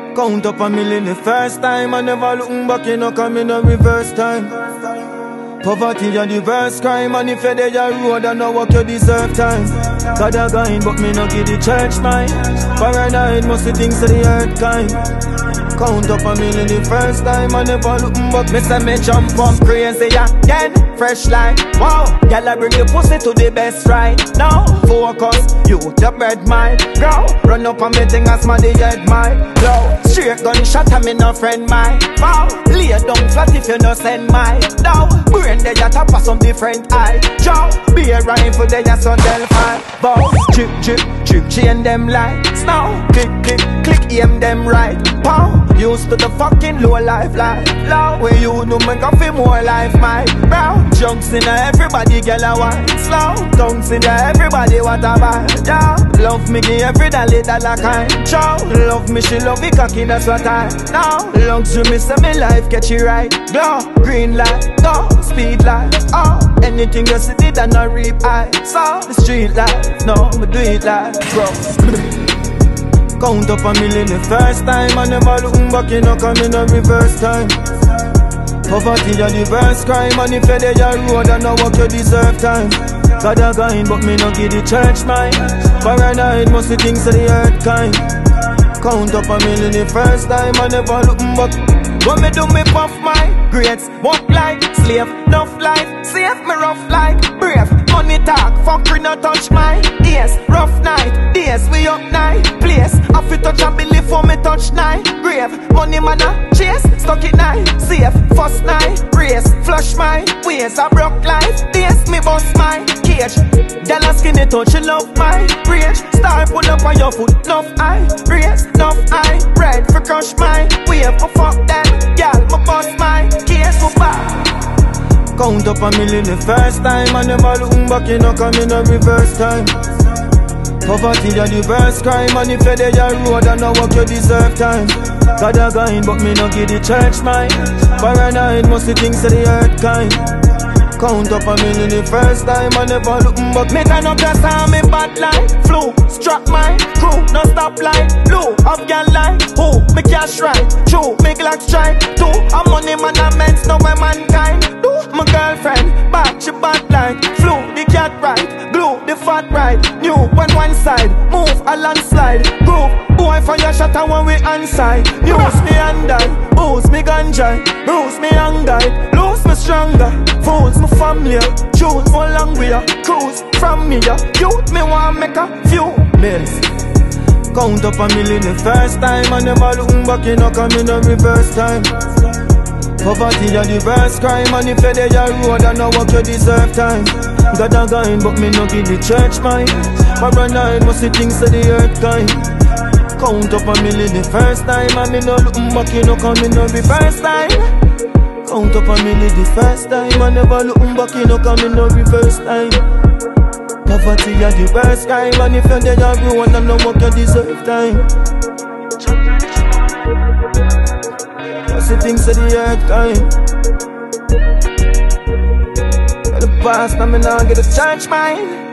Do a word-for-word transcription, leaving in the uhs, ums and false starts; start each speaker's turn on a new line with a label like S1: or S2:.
S1: Count up a million the first time. I never looking back, you know, come in a reverse time. Poverty a the worst crime, and if you're there your road, I know what you deserve time. God a guide, but me no give the church mine. Paranoid, must the things of the earth kind. Count up a million the first time, I never looking back. Me say me jump up crazy again. Fresh like, wow, girl I bring your pussy to the best right now. Focus, you the bread mine. Grow, run up on me thing as my the head mine. Low, straight gunshot and me no friend mine. Wow, lay down flat if you no send mine. Now, brain there you tap for some different eye. Joe, be a rifle there you so delphi. Bow, chip chip chip chain them lights. Now, click click click aim them right. Pow, used to the fucking low life life. Low, where you know me go for more life my brow. Junks in everybody girl a wine slow. Tongues in everybody what a buy. Yeah, love me give every dollar dollar kind. Chow, love me she love me cocky that's what I know. Luxury me say me life get you right. Glow, green light, go, speed light. Oh, anything you see did and not reap I saw the street life. No, me do it like bro. Count up a million the first time. I never looking back, you know, come in a reverse time. Poverty a the worst crime, and if you're there your road, I know what you deserve time. God a guide, but me no give the church mine. Paranoid, must the things of the earth kind. Count up a million the first time, I never looking back. When me do me puff my grades, walk like slave, enough life, save me rough like brave. Money talk, fuck we no touch my ears. Rough night, days we up night, place. I fi touch a belly for me touch night. Grave, money man a chase, stuck it night, safe. First night, race, flush my ways. I broke life, days me bust my cage. Dollar skinny touch, you love my rage. Star pull up on your foot, enough eye, race, enough eye. Red for crush my wave, for fuck them. Girl, my bust my case for back. Count up a million the first time. I never looking back, you know, come in a reverse time. Poverty a the worst crime, and if you're there your road, I know what you deserve time. God a guide, but me no give the church mine. Paranoid, must the things of the earth kind. Count up a million the first time, I never looking back. Me turn up your time, me bad line. Flu, strap my crew, no stop line. Blue, up your line, who, me cash right. True, me Glock strike. Two, I'm money man, I'm men's, no way mankind. Do, my girlfriend, back, she bad like. Flu, the cat right. Glue, the fat right. New, when one side, move, a landslide. Groove, boy for your shot and when we inside. Use me and I, boost me ganja. Bruise me anger, lose me stronger. Fools me family, choose more long we are. Cruise from me, youth me want make a few bills. Count up a million the first time. I never looking back, you know, come in a reverse time. Poverty a the worst crime, and if you're there your road, I know what you deserve time. God a guide, but me no give the church mine. Paranoid, must the things of the earth kind. Count up a million the first time, and me no looking back, you know, come in a reverse time. Count up a million the first time, I never looking back, you know, come in a reverse time. Poverty a the worst crime, and if you're there your road, I know what you deserve time. What's the things of the earth kind? The past, I me now get a church mine.